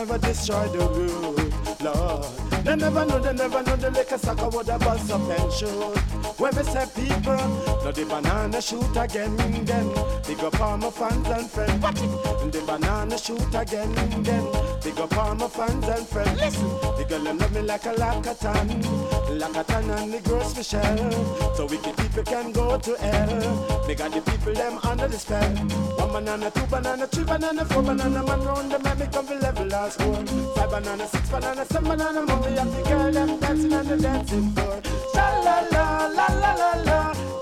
never destroy the root, Lord. They never know the liquor sucker would have bust up and shoot. When we say people, now the banana shoot again, then. Big up all my fans and friends. Watch it. The banana shoot again, then. Big up all my fans and friends. Listen, the girl them love me like a Lakatan and the girls for shell. So wicked people can go to hell. They got the people them under the spell. 1 banana, 2 banana, 3 banana, 4 banana, man round the man, me come to level last one. 5 banana, 6 banana, 7 banana, mommy and the girl them dancing on the dancing floor. Sha la la la la la la.